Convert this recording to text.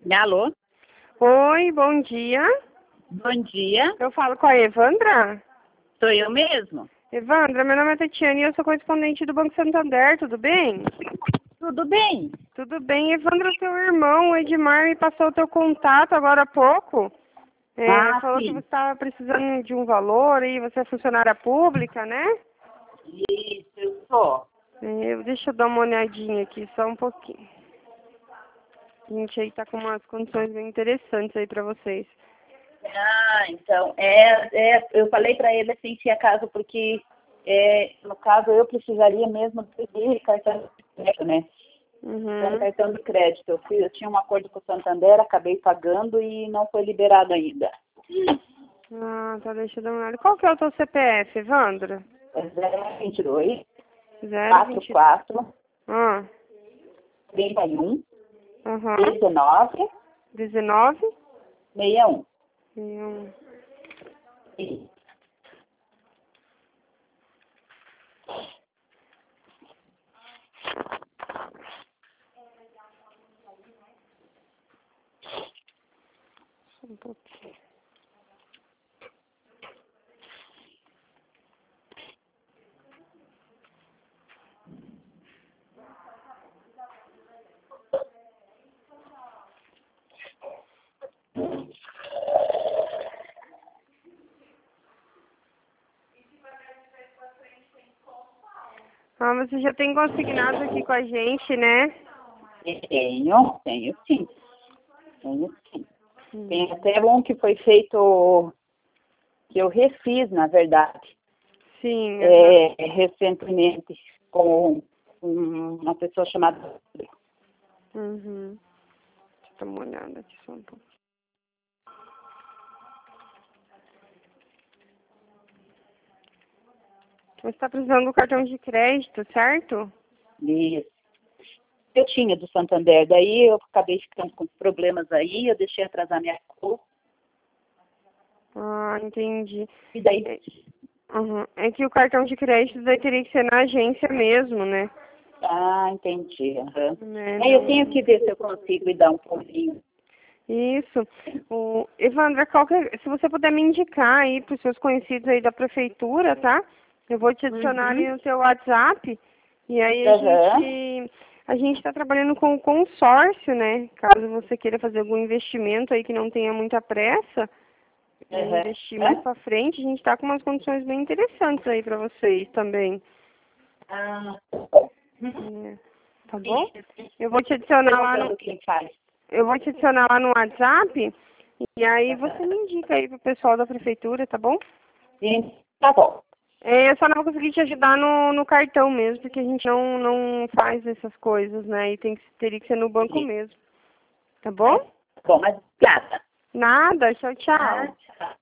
Alô? Oi, bom dia. Bom dia, Eu falo com a Evandra. sou eu mesmo. Evandra, meu nome é Tatiane e eu sou correspondente do Banco Santander, tudo bem? Tudo bem? Tudo bem. Evandra, seu irmão, o Edmar, me passou o teu contato agora há pouco. Falou que Sim. você estava precisando de um valor e você é funcionária pública, né? Isso, eu sou. Deixa eu dar uma olhadinha aqui, só um pouquinho. A gente aí tá com umas condições bem interessantes aí para vocês. Então, eu falei para ele assim, se acaso, porque, no caso, eu precisaria mesmo de cartão de crédito, né? Uhum. Cartão de crédito. Eu tinha um acordo com o Santander, acabei pagando e não foi liberado ainda. Ah, tá, deixa eu dar uma olhada. Qual que é o teu CPF, Evandra? É 022 020. 44 Ah, 31 aham. 19 19? 61. Um. Isso. Só um pouquinho. Ah, você já tem consignado aqui com a gente, né? Tenho sim. Tenho sim. Tem até um que foi feito, que eu refiz, na verdade, Sim. recentemente, com uma pessoa chamada. Uhum. Deixa eu dar uma olhada aqui só um pouco. Você está precisando do cartão de crédito, certo? Isso. Eu tinha do Santander, daí eu acabei ficando com problemas aí, eu deixei atrasar minha conta, Ah, entendi. e daí. Uhum. É que o cartão de crédito daí teria que ser na agência mesmo, né? Entendi. Aham. Né, Aí eu não. tenho que ver se eu consigo me dar um pouquinho. Isso. Evandra, se você puder me indicar aí para os seus conhecidos aí da prefeitura, tá? Eu vou te adicionar ali no seu WhatsApp. E aí a gente está trabalhando com o consórcio, né? Caso você queira fazer algum investimento aí que não tenha muita pressa, investir mais para frente, a gente está com umas condições bem interessantes aí para vocês também. Né? Tá bom? Eu vou te adicionar lá no. Eu vou te adicionar lá no WhatsApp e aí você me indica aí pro pessoal da prefeitura, tá bom? Sim, tá bom. Eu só não vou conseguir te ajudar no cartão mesmo, porque a gente não faz essas coisas, né? E teria que ser no banco mesmo. Tá bom? Bom, mas obrigada. Nada, tchau, tchau. Tchau.